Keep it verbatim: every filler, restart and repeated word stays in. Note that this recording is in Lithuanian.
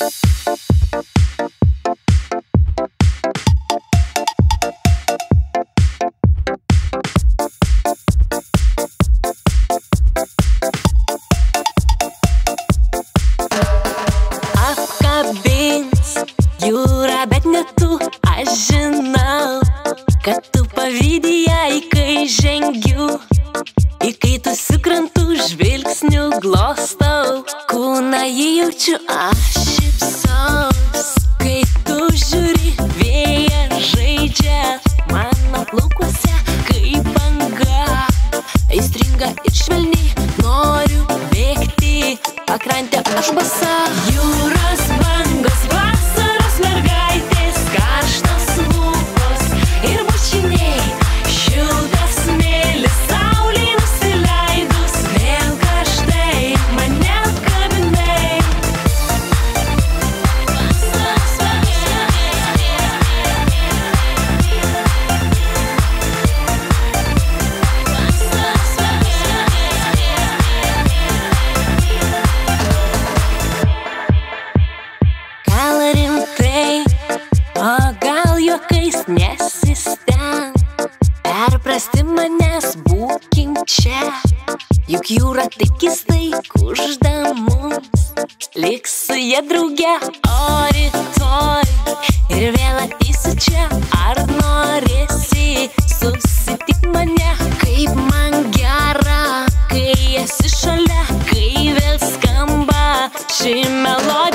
Jūra, bet ne tu, aš žinau, kad tu pavydi jai, kai žengiu, į kai tu sukrantu, žvilgsniu glostau, kūną jį jaučiu, aš šypsaus, kai tu žiūri, vėjas žaidžia mano plaukuose, kaip banga, aistringa ir švelni, noriu bėgti, pakrantę aš basa, jūros bangos, vasaros mergaitės, karštos lūpos ir bučiniai, šiltas smėlis, saulei nusileidus, vėl karštai mane apkabinai. Gal rimtai, o gal juokais nesistenk perprasti manęs, būkim čia, juk jūra taip keistai kužda mums, liks su ja drauge, o rytoj ir vėl ateisiu čia, ar norėsi susitik mane, kaip man gera, kai esi šalia, kai vėl skamba ši melodija.